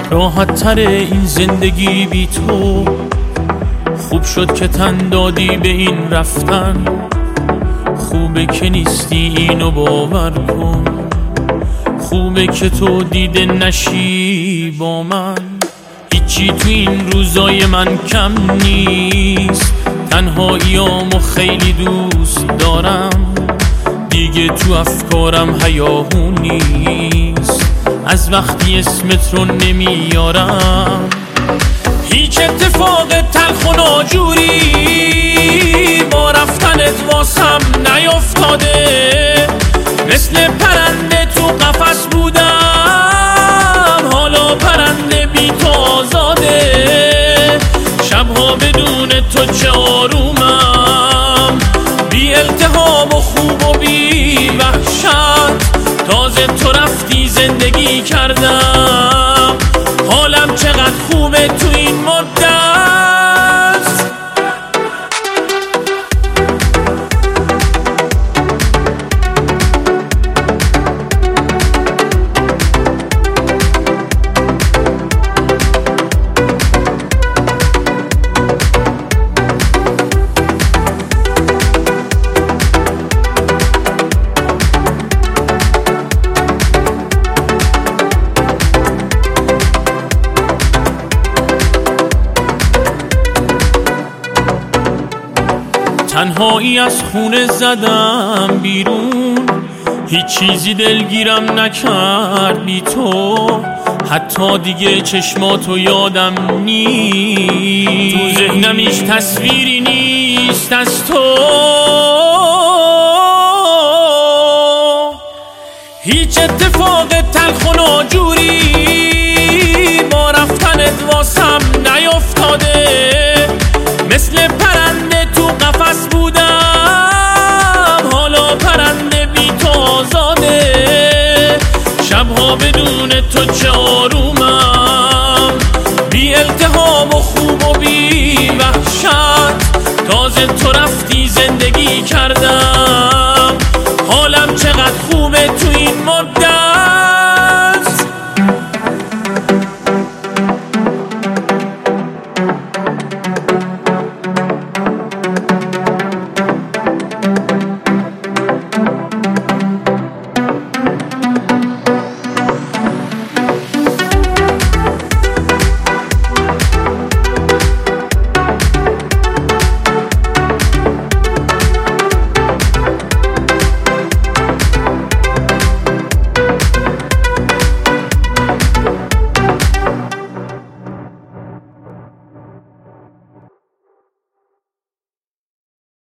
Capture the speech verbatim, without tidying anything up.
راحت تر این زندگی بی تو. خوب شد که تن دادی به این رفتن، خوبه که نیستی اینو باور کن. خوبه که تو دیده نشی با من. هیچی تو این روزای من کم نیست، تنهاییامو خیلی دوست دارم. دیگه تو افکارم هیاهو نیست، از وقتی اسمت رو نمیارم. هیچ اتفاق تلخ و ناجوری با رفتنت واسم نیفتاده. مثل پرنده تو قفس بودم، حالا پرنده بی تو آزاده. شبها بدون تو چه آرومم، بی التهاب و خوب و بی وحشت. تازه تو رفتی زندگی کردم، حالم چقدر خوبه تو این مدت. تنهایی از خونه زدم بیرون، هیچ چیزی دلگیرم نکرد بی تو. حتی دیگه چشماتو یادم نیست، تو ذهنم هیچ تصویری نیست از تو. هیچ اتفاق تلخ و ناجوری با رفتنت واسم نیفتاده. مثل پرنده تو قفس بودم، حالا پرنده بی تو آزاده. شبها بدون تو چه آرومم، بی التهاب و خوب و بی وحشت. تازه تو رفتی زندگی کردم،